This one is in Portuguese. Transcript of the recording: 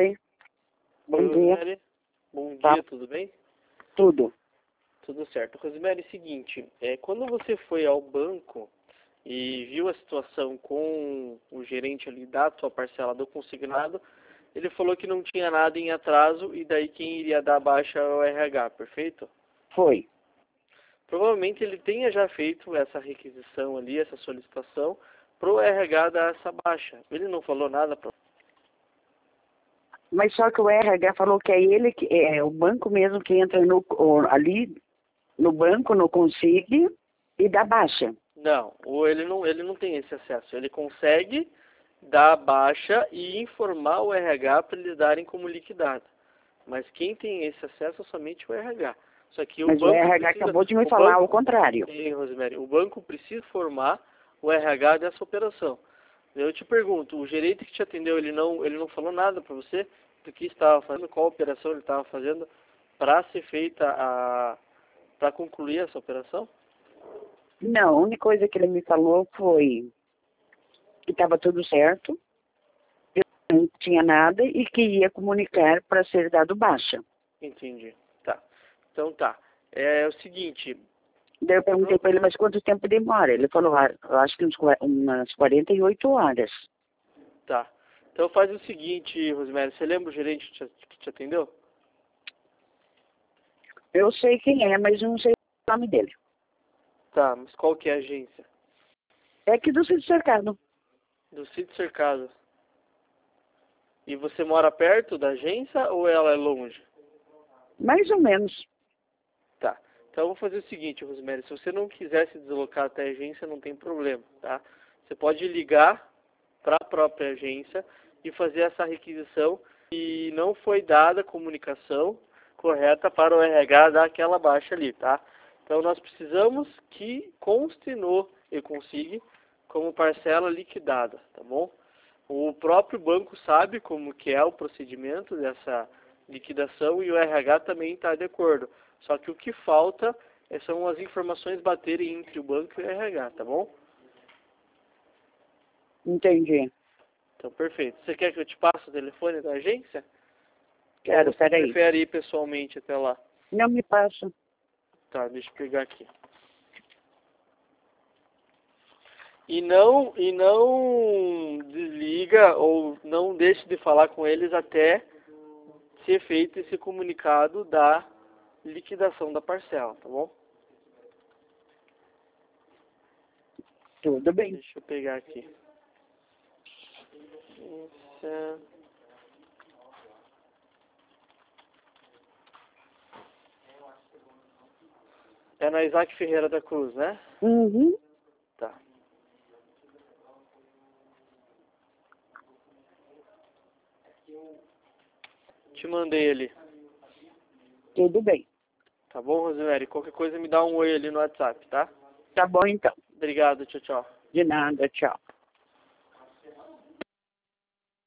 Oi. Bom Oi, dia. Rosemary. Bom Tá. dia, tudo bem? Tudo. Tudo certo. Rosemary, é o seguinte, quando você foi ao banco e viu a situação com o gerente ali da tua parcela do consignado, ele falou que não tinha nada em atraso e daí quem iria dar baixa é o RH, perfeito? Foi. Provavelmente ele tenha já feito essa requisição ali, essa solicitação, pro RH dar essa baixa. Ele não falou nada para. Mas só que o RH falou que é ele que é o banco mesmo que entra ali no banco, no consigne e dá baixa. Não, ou ele não tem esse acesso. Ele consegue dar baixa e informar o RH para eles darem como liquidado. Mas quem tem esse acesso é somente o RH. Só que o Mas o banco RH precisa, acabou de me o falar banco, o contrário. sim, Rosemary, o banco precisa informar o RH dessa operação. Eu te pergunto, o gerente que te atendeu, ele não falou nada para você do que estava fazendo, qual operação ele estava fazendo para ser feita para concluir essa operação? Não, a única coisa que ele me falou foi que estava tudo certo, que não tinha nada e que ia comunicar para ser dado baixa. Entendi. Tá. Então tá. É o seguinte. Daí eu perguntei para ele, mas quanto tempo demora? Ele falou, eu acho que umas 48 horas. Tá. Então faz o seguinte, Rosemary. Você lembra o gerente que te atendeu? Eu sei quem é, mas não sei o nome dele. Tá, mas qual que é a agência? É aqui do Sítio Cercado. Do Sítio Cercado. E você mora perto da agência ou ela é longe? Mais ou menos. Tá. Então eu vou fazer o seguinte, Rosemary. Se você não quiser se deslocar até a agência, não tem problema, tá? Você pode ligar para a própria agência e fazer essa requisição e não foi dada a comunicação correta para o RH dar aquela baixa ali, tá? Então nós precisamos que conste no e-consigne como parcela liquidada, tá bom? O próprio banco sabe como que é o procedimento dessa liquidação e o RH também está de acordo. Só que o que falta são as informações baterem entre o banco e o RH, tá bom? Entendi. Então, perfeito. Você quer que eu te passe o telefone da agência? Ou Quero, você peraí. prefere ir pessoalmente até lá? Não me passa. Tá, deixa eu pegar aqui. E não desliga ou não deixe de falar com eles até ser feito esse comunicado da liquidação da parcela, tá bom? Tudo bem. Deixa eu pegar aqui. É na Isaac Ferreira da Cruz, né? Uhum. Tá. Te mandei ali. Tudo bem. Tá bom, Rosemary? Qualquer coisa me dá um oi ali no WhatsApp, tá? Tá bom então. Obrigado, tchau, tchau. De nada, tchau.